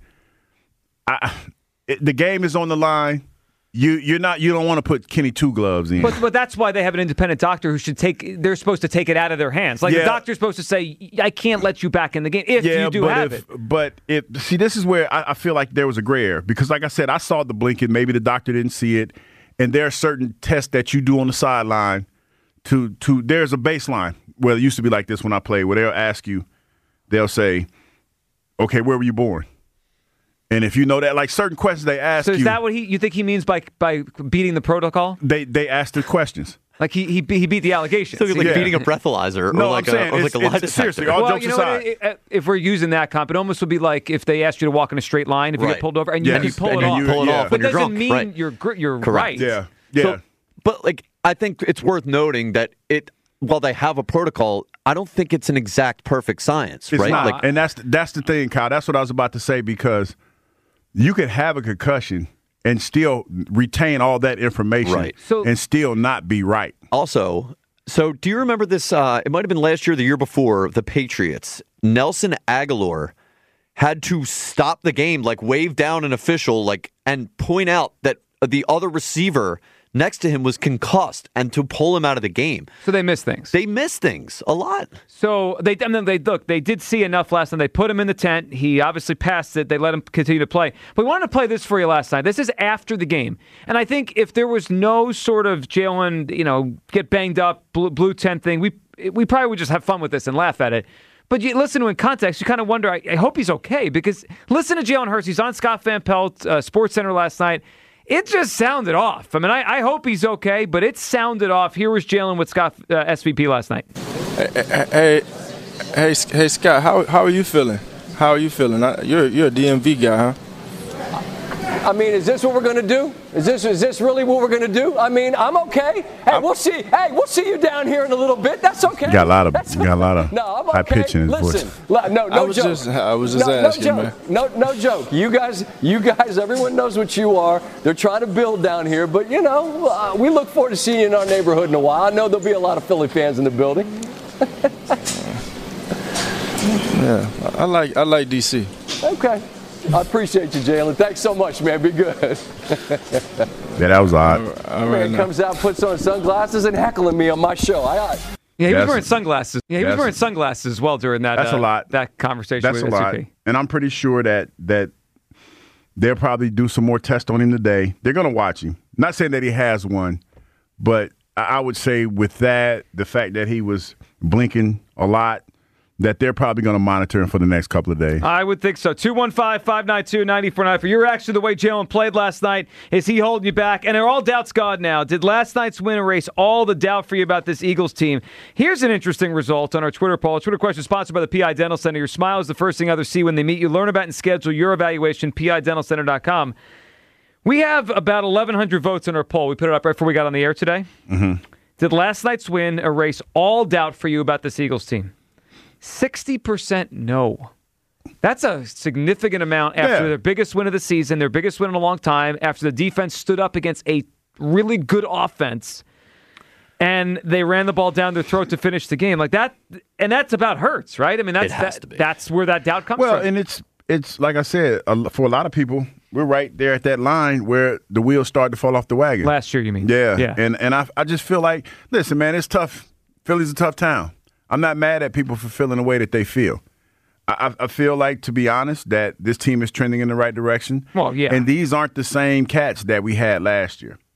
I. It, the game is on the line. You you're not you don't want to put Kenny Two Gloves in. But, but that's why they have an independent doctor who should take. They're supposed to take it out of their hands. Like Yeah. the doctor's supposed to say, "I can't let you back in the game if yeah, you do but have if, it." But if see, this is where I, I feel like there was a gray area because, like I said, I saw the blinking. Maybe the doctor didn't see it, and there are certain tests that you do on the sideline. To to there's a baseline. Well, it used to be like this when I played, where they'll ask you, they'll say, "Okay, where were you born?" And if you know that, like certain questions they ask So is you, that what he? You think he means by by beating the protocol? they they ask the questions. Like he he, he beat the allegations. So like Yeah. being a breathalyzer or No, like I'm a, saying or like it's- a lie it's- detector. seriously, all well, jokes you know aside. what? It- If we're using that comp, it almost would be like if they asked you to walk in a straight line. If you Right. get pulled over and you, Yes. and you pull And it then off, you- pull it off yeah. when but you're doesn't drunk, mean right. you're gr- you're Correct. right. Yeah, yeah. So, but like, I think it's worth noting that it, while they have a protocol, I don't think it's an exact perfect science, It's right? not. Like, and that's that's the thing, Kyle. That's what I was about to say because you could have a concussion and still retain all that information Right. So- and still not be right. also, so do you remember this? Uh, it might have been last year, or the year before. The Patriots, Nelson Aguilar had to stop the game, like wave down an official, like and point out that the other receiver next to him was concussed, and to pull him out of the game. So they miss things. They miss things a lot. So they, and then they look. They did see enough last night. They put him in the tent. He obviously passed it. They let him continue to play. But we wanted to play this for you last night. This is after the game, and I think if there was no sort of Jalen, you know, get banged up, blue, blue tent thing, we we probably would just have fun with this and laugh at it. But you listen to it in context, you kind of wonder. I, I hope he's okay because listen to Jalen Hurts. He's on Scott Van Pelt uh, Sports Center last night. It just sounded off. I mean, I, I hope he's okay, but it sounded off. Here was Jalen with Scott uh, S V P last night. Hey, hey, hey, Scott, how how are you feeling? How are you feeling? I, you're you're a D M V guy, huh? I mean, is this what we're going to do? Is this is this really what we're going to do? I mean, I'm okay. Hey, we'll see. Hey, we'll see you down here in a little bit. That's okay. You got a lot of That's you got a lot of no, I'm high okay. pitch in his Listen, voice. la- no, no I was joke. just- I was just no, asking, no man. joke. No, no joke. You guys, you guys, everyone knows what you are. They're trying to build down here, but you know, uh, we look forward to seeing you in our neighborhood in a while. I know there'll be a lot of Philly fans in the building. Yeah, I I like I like D C. Okay. I appreciate you, Jalen. Thanks so much, man. Be good. Yeah, that was odd. All right, Man now. comes out, puts on sunglasses, and heckling me on my show. I, I Yeah, he Yes. was wearing sunglasses. Yeah, he was Yes. wearing sunglasses as well during that. That's uh, a lot. That conversation That's a with lot. S V P. And I'm pretty sure that that they'll probably do some more tests on him today. They're going to watch him. Not saying that he has one, but I I would say with that, the fact that he was blinking a lot, that they're probably going to monitor him for the next couple of days. I would think so. two one five, five nine two, nine four nine. For your reaction to the way Jalen played last night, is he holding you back? And are all doubts gone now? Did last night's win erase all the doubt for you about this Eagles team? Here's an interesting result on our Twitter poll. A Twitter question sponsored by the P I Dental Center. Your smile is the first thing others see when they meet you. Learn about and schedule your evaluation, P I dental center dot com. We have about eleven hundred votes in our poll. We put it up right before we got on the air today. Mm-hmm. Did last night's win erase all doubt for you about this Eagles team? sixty percent no. That's a significant amount after Yeah. their biggest win of the season, their biggest win in a long time, after the defense stood up against a really good offense, and they ran the ball down their throat to finish the game. Like that, and that's about Hurts, right? I mean, that's It has that, to be. that's where that doubt comes Well, from. and it's it's like I said, a- for a lot of people, we're right there at that line where the wheels start to fall off the wagon. Last year, you mean? Yeah, Yeah. and and I I just feel like, listen, man, it's tough. Philly's a tough town. I'm not mad at people for feeling the way that they feel. I, I I feel like, to be honest, that this team is trending in the right direction. Well, yeah. And these aren't the same cats that we had last year.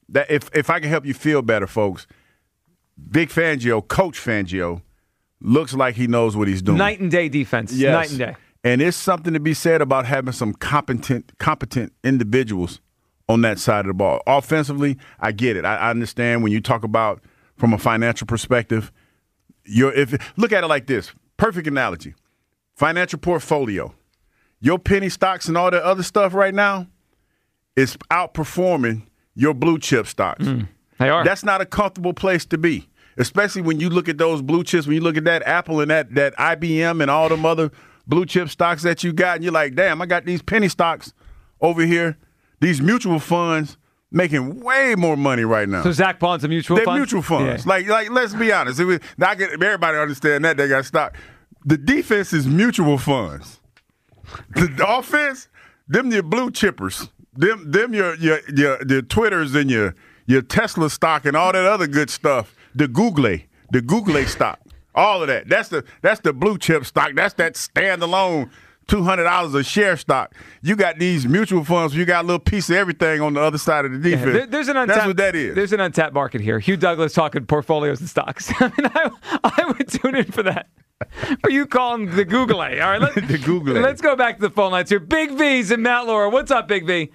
that if if I can help you feel better, folks, Big Fangio, Coach Fangio, looks like he knows what he's doing. Night and day defense. Yes. Night and day. And there's something to be said about having some competent competent individuals on that side of the ball. Offensively, I get it. I, I understand when you talk about from a financial perspective. You're, if look at it like this. Perfect analogy. Financial portfolio. Your penny stocks and all that other stuff right now is outperforming your blue chip stocks. Mm, they are. That's not a comfortable place to be, especially when you look at those blue chips, when you look at that Apple and that, that I B M and all them other blue chip stocks that you got, and you're like, damn, I got these penny stocks over here, these mutual funds making way more money right now. So Zach Bond's a mutual They're fund? mutual funds. Yeah. Like, like, let's be honest. It was, I get, everybody understand that they got stock. The defense is mutual funds. The, the offense, them your blue chippers. Them, them your your your, your Twitters and your your Tesla stock and all that other good stuff. The Google, the Google stock, all of that. That's the that's the blue chip stock. That's that standalone two hundred dollars a share stock. You got these mutual funds. You got a little piece of everything on the other side of the defense. Yeah, there, there's an untapped, that's what that is. There's an untapped market here. Hugh Douglas talking portfolios and stocks. I mean, I, I would tune in for that. For you calling the Google. All right, let, the Google. Let's go back to the phone lines here. Big V's and Matt Laura. What's up, Big V?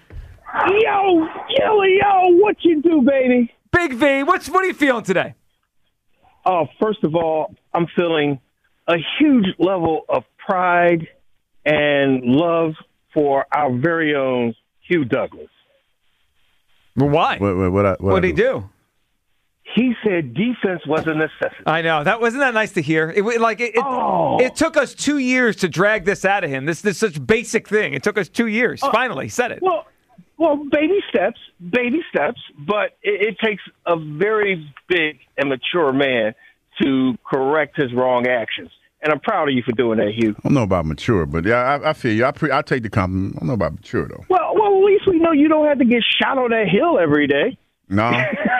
Yo, yo, yo, what you do, baby? Big V, what's what are you feeling today? Oh, first of all, I'm feeling a huge level of pride and love for our very own Hugh Douglas. Well, why? What, what, what, what, what did he do? He said defense was a necessity. I know. That wasn't that nice to hear. It like it. It, oh. it took us two years to drag this out of him. This this such basic thing. It took us two years. Oh. Finally, he said it. Well, well, baby steps, baby steps. But it, it takes a very big and mature man to correct his wrong actions. And I'm proud of you for doing that, Hugh. I don't know about mature, but yeah, I, I feel you. I pre- I take the compliment. I don't know about mature though. Well, well, at least we know you don't have to get shot on that hill every day. No.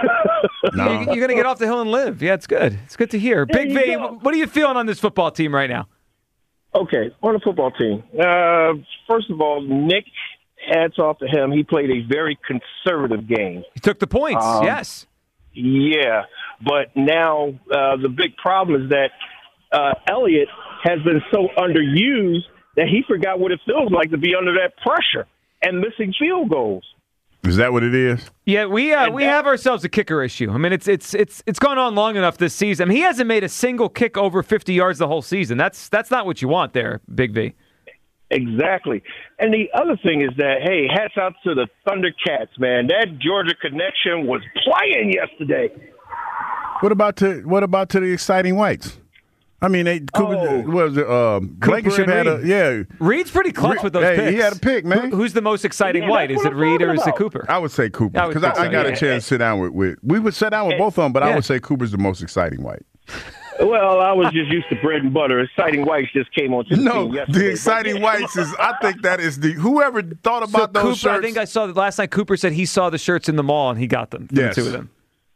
no. You're going to get off the hill and live. Yeah, it's good. It's good to hear. There Big you V, go. what are you feeling on this football team right now? Okay, on the football team. Uh, first of all, Nick, hats off to him. He played a very conservative game. He took the points, Um, yes. Yeah, but now uh, the big problem is that uh, Elliott has been so underused that he forgot what it feels like to be under that pressure and missing field goals. Is that what it is? Yeah, we uh, we have ourselves a kicker issue. I mean, it's it's it's it's gone on long enough this season. I mean, he hasn't made a single kick over fifty yards the whole season. That's that's not what you want there, Big V. Exactly. And the other thing is that, hey, hats out to the Thundercats, man. That Georgia connection was playing yesterday. What about to what about to the exciting whites? I mean, they Cooper Oh. what was it? Uh, Blankenship and had a Reed. yeah. Reed's pretty close Reed- with those hey, picks. he had a pick, man. Who- who's the most exciting Yeah, white? that's Is what it I'm Reed or talking is it about. Cooper? I would say Cooper I would because I, think I so, got yeah. a chance to sit down with, with. We would sit down with both of them, but I Yeah. would say Cooper's the most exciting white. Well, I was just used to bread and butter. Exciting Whites just came on to the No, team yesterday. the exciting whites is. I think that is the whoever thought So about those Cooper, shirts. I think I saw that last night. Cooper said he saw the shirts in the mall and he got them. for Yes. the two of them.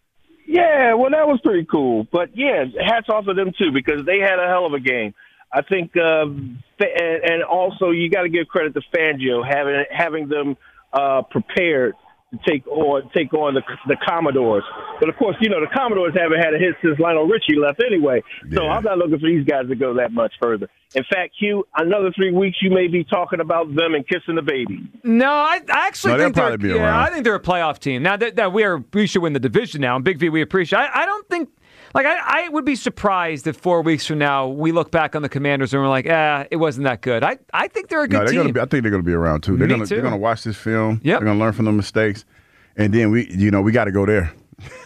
Yeah, well, that was pretty cool. But, yeah, hats off to them, too, because they had a hell of a game. I think, um, and, and also you got to give credit to Fangio having having them uh, prepared to take on take on the the Commodores. But of course, you know the Commodores haven't had a hit since Lionel Richie left anyway. So Yeah. I'm not looking for these guys to go that much further. In fact, Hugh, another three weeks you may be talking about them and kissing the baby. No, I, I actually No, they'll think they're. probably be Yeah, around. I think they're a playoff team. Now that, that we are, we should win the division now. And Big V, we appreciate. I, I don't think. Like, I, I would be surprised if four weeks from now we look back on the Commanders and we're like, ah, it wasn't that good. I, I think they're a good no, they're team. gonna be, I think they're going to be around too. They're Me going to too. they're going to watch this film. Yep. They're going to learn from the mistakes, and then we, you know, we got to go there.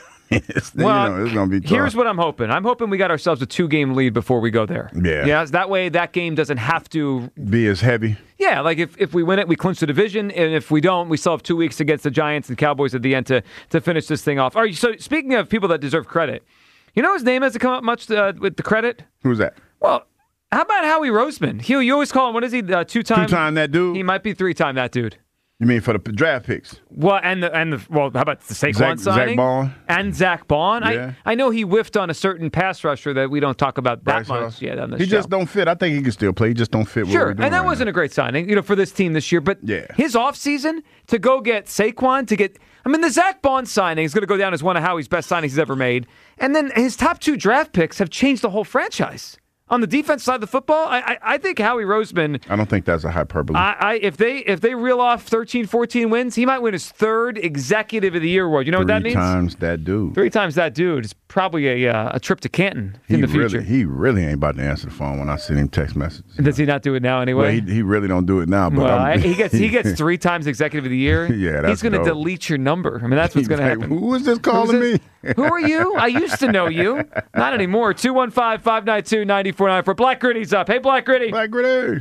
it's, Well, you know, it's going to be tough. here's what I'm hoping. I'm hoping we got ourselves a two-game lead before we go there. Yeah. Yeah. That way, that game doesn't have to. be as heavy. Yeah, like if, if we win it, we clinch the division, and if we don't, we still have two weeks against the Giants and Cowboys at the end to to finish this thing off. All right. So speaking of people that deserve credit, you know his name hasn't come up much uh, with the credit. Who's that? Well, how about Howie Roseman? Hugh, you always call him. What is he? Uh, two time. Two time that dude. He might be three time that dude. You mean for the draft picks? Well, and the and the well, how about the Saquon Zach, signing? Zach Bond and Zach Bond. Yeah. I I know he whiffed on a certain pass rusher that we don't talk about that Bryce much. Huff. Yeah, on this he show. just don't fit. I think he can still play. He just don't fit. Sure, what we're doing and that right wasn't now. a great signing, you know, for this team this year. But yeah. his offseason to go get Saquon, to get, I mean, the Zach Bond signing is going to go down as one of Howie's best signings he's ever made. And then his top two draft picks have changed the whole franchise. On the defense side of the football, I, I, I think Howie Roseman. I don't think that's a hyperbole. I, I if they if they reel off thirteen, fourteen wins, he might win his third Executive of the Year award. You know Three what that means? Three times that dude. Three times that dude is probably a uh, a trip to Canton in he the future. Really, he really ain't about to answer the phone when I send him text messages. Does he not do it now anyway? Well, he, he really don't do it now. But well, I'm, I, he gets he gets three times Executive of the Year. Yeah, that's he's going to dope. delete your number. I mean, that's what's going to Like, happen. who is this calling Who's me? this? Who are you? I used to know you. Not anymore. two one five, five nine two, nine four nine four. Black Gritty's up. Hey, Black Gritty. Black Gritty.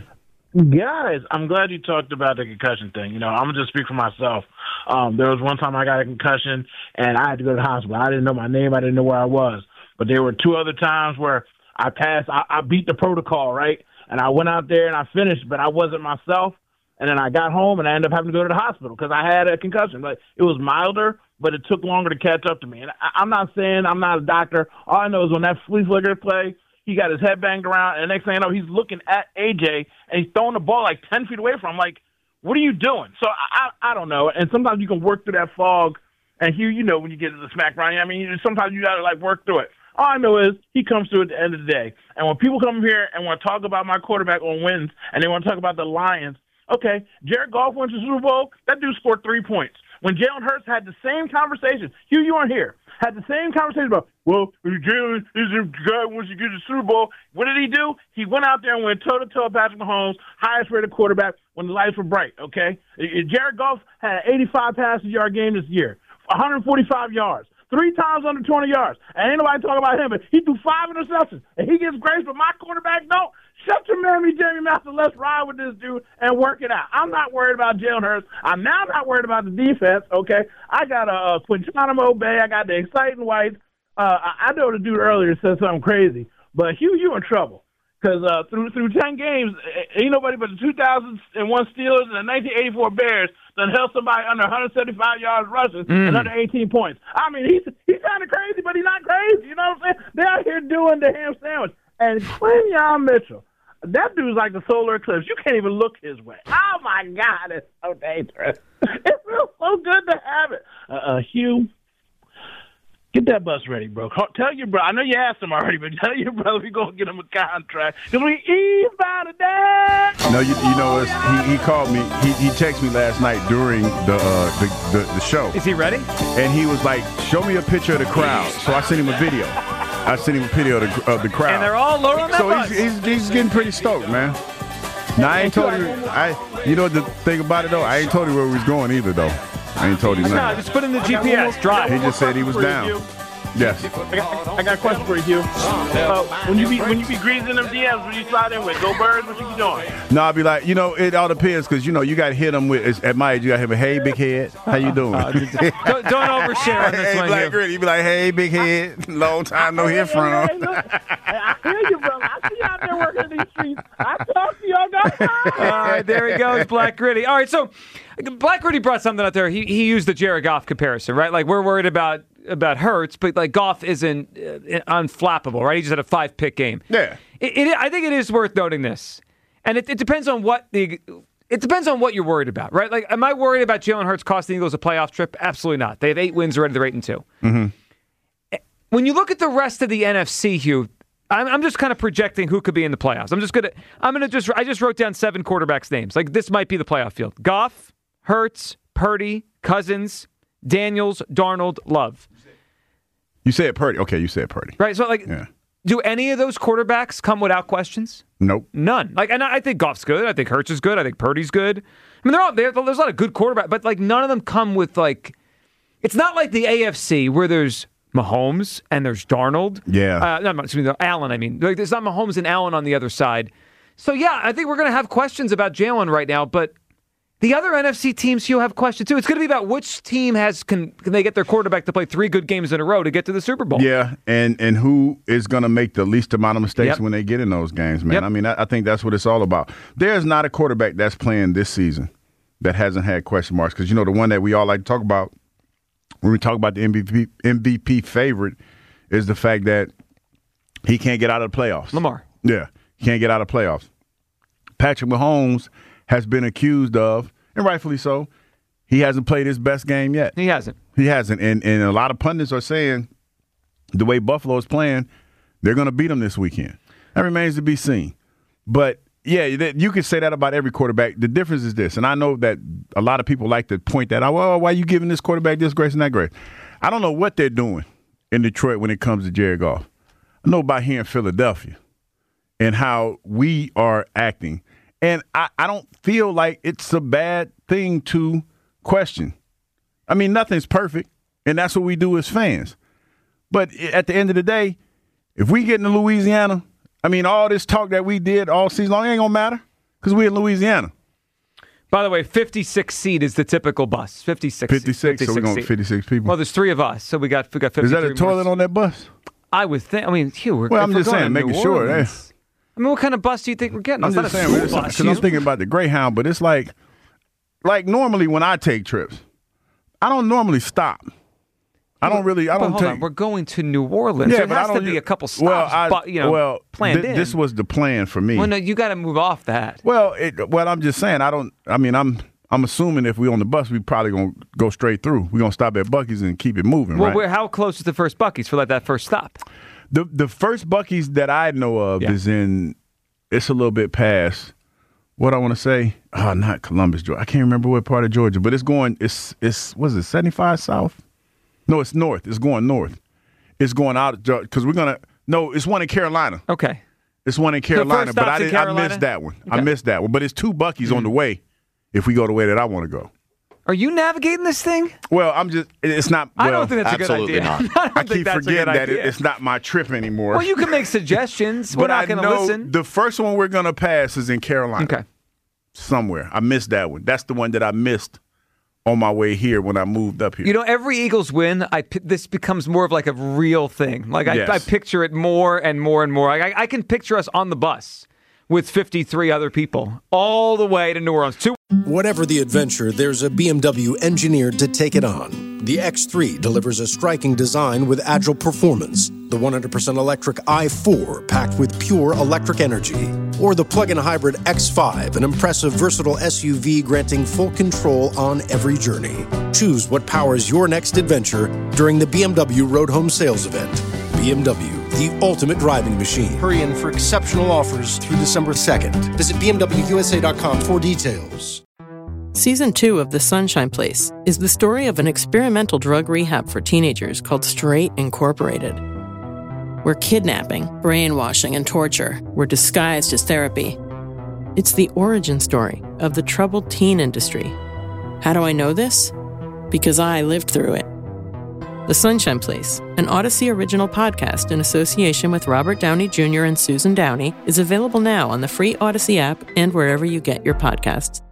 Guys, I'm glad you talked about the concussion thing. You know, I'm gonna just speak for myself. Um, there was one time I got a concussion and I had to go to the hospital. I didn't know my name. I didn't know where I was. But there were two other times where I passed. I, I beat the protocol, right? And I went out there and I finished, but I wasn't myself. And then I got home and I ended up having to go to the hospital because I had a concussion. Like, it was milder, but it took longer to catch up to me. And I, I'm not saying I'm not a doctor. All I know is when that flea flicker play, he got his head banged around, and the next thing I know, he's looking at A J, and he's throwing the ball like ten feet away from him. Like, what are you doing? So I, I, I don't know. And sometimes you can work through that fog. And Hugh, you know when you get to the smack round, I mean, you, sometimes you got to, like, work through it. All I know is he comes through at the end of the day. And when people come here and want to talk about my quarterback on wins, and they want to talk about the Lions, okay, Jared Goff went to the Super Bowl. That dude scored three points. When Jalen Hurts had the same conversation, Hugh, you weren't here, had the same conversation about, well, Jalen is a guy who wants to get to the Super Bowl. What did he do? He went out there and went toe-to-toe with Patrick Mahomes, highest-rated quarterback when the lights were bright, okay? Jared Goff had an eighty-five passing yard game this year, one hundred forty-five yards. Three times under twenty yards. And ain't nobody talking about him, but he threw five interceptions. And he gets grace, but my quarterback don't. Shut your mammy, Jamie Master. Let's ride with this dude and work it out. I'm not worried about Jalen Hurts. I'm now not worried about the defense, okay? I got a uh, Guantanamo Bay. I got the exciting whites. Uh, I, I know the dude earlier said something crazy. But, Hugh, you in trouble. Because uh, through through ten games, ain't nobody but the two thousand one Steelers and the nineteen eighty-four Bears done held somebody under one hundred seventy-five yards rushing Mm. and under eighteen points. I mean, he's he's kind of crazy, but he's not crazy. You know what I'm saying? They're out here doing the ham sandwich. And Quinyon Mitchell, that dude's like the solar eclipse. You can't even look his way. Oh, my God, it's so dangerous. It feels so good to have it. Uh, uh, Hugh, get that bus ready, bro. Tell your brother. I know you asked him already, but tell your brother we're going to get him a contract. Because we eastbound today. No, you, you know, it's, he, he called me. He, he texted me last night during the, uh, the, the the show. Is he ready? And he was like, show me a picture of the crowd. So I sent him a video. I sent him a video of the, of the crowd. And they're all lower on that So bus. he's, he's, he's getting pretty stoked, man. Now, I ain't told you. I, you know the thing about it, though? I ain't told you where we was going either, though. I ain't told you No, nothing. just put in the G P S. Drive. He just said he was down. Yes. I got, I got a question for you, Hugh. Uh, when you be when you be greasing them D Ms, when you slide in with Go Birds, what you be doing? No, I'll be like, you know, it all depends because, you know, you got to hit them with, it's- at my age, you got to hit them, hey, big head, how you doing? Uh, don't, don't overshare on this Hey, one. Black Hugh. Gritty, you be like, hey, big head, long time no hear from. Hey, look, I hear you, brother. I see you out there working in these streets. I talk to y'all guys. All right, there he goes, Black Gritty. All right, so Black Gritty brought something out there. He he used the Jared Goff comparison, right? Like, we're worried about about Hurts, but like Goff isn't uh, unflappable, right? He just had a five pick game. Yeah, it, it, I think it is worth noting this, and it, it depends on what the it depends on what you're worried about, right? Like, am I worried about Jalen Hurts costing the Eagles a playoff trip? Absolutely not. They have eight wins already. They're eight and two. Mm-hmm. When you look at the rest of the N F C, Hugh, I'm, I'm just kind of projecting who could be in the playoffs. I'm just gonna, I'm gonna just, I just wrote down seven quarterbacks' names. Like, this might be the playoff field: Goff, Hurts, Purdy, Cousins, Daniels, Darnold, Love. You said Purdy. Okay, you said Purdy. Right. So, like, Yeah. do any of those quarterbacks come without questions? Nope. None. Like, and I think Goff's good. I think Hurts is good. I think Purdy's good. I mean, they're all there. There's a lot of good quarterbacks, but like, none of them come with like. It's not like the A F C where there's Mahomes and there's Darnold. Yeah. Uh, not excuse me, Allen. I mean, like, there's not Mahomes and Allen on the other side. So yeah, I think we're going to have questions about Jalen right now, but. The other N F C teams, you'll have questions too. It's going to be about which team has can, can they get their quarterback to play three good games in a row to get to the Super Bowl. Yeah, and and who is going to make the least amount of mistakes Yep. when they get in those games, man? Yep. I mean, I, I think that's what it's all about. There's not a quarterback that's playing this season that hasn't had question marks. Because, you know, the one that we all like to talk about when we talk about the M V P, M V P favorite is the fact that he can't get out of the playoffs. Lamar. Yeah, he can't get out of playoffs. Patrick Mahomes has been accused of, and rightfully so, he hasn't played his best game yet. He hasn't. He hasn't. And, and a lot of pundits are saying the way Buffalo is playing, they're going to beat him this weekend. That remains to be seen. But, yeah, you could say that about every quarterback. The difference is this, and I know that a lot of people like to point that out. Well, why are you giving this quarterback this grace and that grace? I don't know what they're doing in Detroit when it comes to Jared Goff. I know about here in Philadelphia and how we are acting. And I, I don't feel like it's a bad thing to question. I mean, nothing's perfect, and that's what we do as fans. But at the end of the day, if we get into Louisiana, I mean, all this talk that we did all season long ain't going to matter because we're in Louisiana. By the way, fifty-six seat is the typical bus. fifty-six. fifty-six, so we're going fifty-six people. Well, there's three of us, so we got we got fifty-three. Is that a toilet more. on that bus? I would think. I mean, Hugh, we're, well, I'm we're just saying, making sure. Eh? I mean, what kind of bus do you think we're getting? I'm it's just not saying, a because I'm thinking about the Greyhound, but it's like, like normally when I take trips, I don't normally stop. I don't really. I but don't hold take. On, we're going to New Orleans. Yeah, there but has I don't, to be a couple stops. Well, I, but, you know, well, planned th- in. This was the plan for me. Well, no, you got to move off that. Well, it, well, I'm just saying. I don't. I mean, I'm. I'm assuming if we on the bus, we probably gonna go straight through. We're gonna stop at Buc-ee's and keep it moving. Well, right? Where, how close is the first Buc-ee's for like that first stop? The the first Buc-ee's that I know of yeah. is in. It's a little bit past. What I want to say, oh, not Columbus, Georgia. I can't remember what part of Georgia, but it's going. It's it's what is it, seventy-five south? No, it's north. It's going north. It's going out because we're gonna. No, it's one in Carolina. Okay. It's one in Carolina, but I, did, I missed that one. Okay. I missed that one. But it's two Buc-ee's mm-hmm. on the way. If we go the way that I want to go. Are you navigating this thing? Well, I'm just. It's not. Well, I don't think that's a good idea. Not. I, don't I think keep that's forgetting a good that idea. it's not my trip anymore. Well, you can make suggestions. We're but not I going to know listen. The first one we're going to pass is in Carolina. Okay. Somewhere. I missed that one. That's the one that I missed on my way here when I moved up here. You know, every Eagles win, I this becomes more of like a real thing. Like I, yes. I picture it more and more and more. I, I can picture us on the bus with fifty-three other people all the way to New Orleans. Two- Whatever the adventure, there's a B M W engineered to take it on. The X three delivers a striking design with agile performance. The one hundred percent electric i four packed with pure electric energy. Or the plug-in hybrid X five, an impressive, versatile S U V granting full control on every journey. Choose what powers your next adventure during the B M W Road Home Sales Event. B M W, the ultimate driving machine. Hurry in for exceptional offers through December second. Visit B M W U S A dot com for details. Season two of The Sunshine Place is the story of an experimental drug rehab for teenagers called Straight Incorporated, where kidnapping, brainwashing, and torture were disguised as therapy. It's the origin story of the troubled teen industry. How do I know this? Because I lived through it. The Sunshine Place, an Odyssey original podcast in association with Robert Downey Junior and Susan Downey, is available now on the free Odyssey app and wherever you get your podcasts.